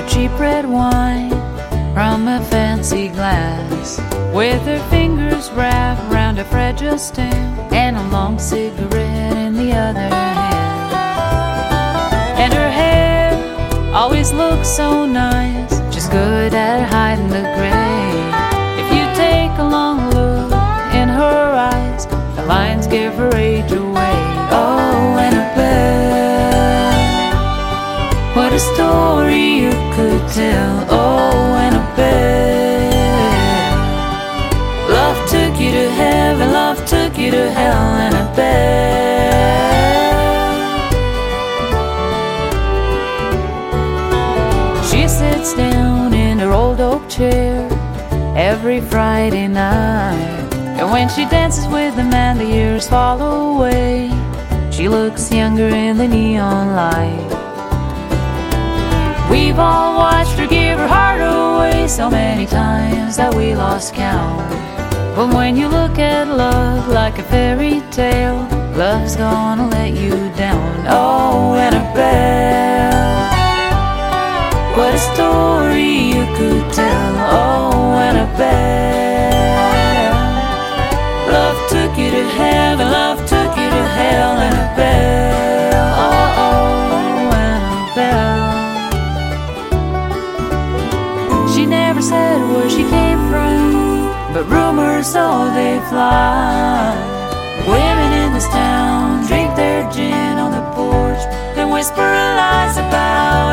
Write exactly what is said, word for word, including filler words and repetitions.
of cheap red wine from a fancy glass, with her fingers wrapped around a fragile stem and a long cigarette in the other hand. And her hair always looks so nice, she's good at hiding the gray. If you take a long look in her eyes, the lines give her age away. Oh, Annabelle, what a story you could tell. Oh, Annabelle, love took you to heaven, love took you to hell, Annabelle. She sits down in her old oak chair every Friday night, and when she dances with the man the years fall away, she looks younger in the neon light. We've all watched her give her heart away so many times that we lost count. But when you look at love like a fairy tale, love's gonna let you down. Oh, Annabelle, what a story you could tell. Oh, Annabelle, love took you to heaven, love took you to hell, Annabelle. Oh, oh, Annabelle. She never said where she came from, but rumors, so they fly. Women in this town drink their gin on the porch and whisper lies about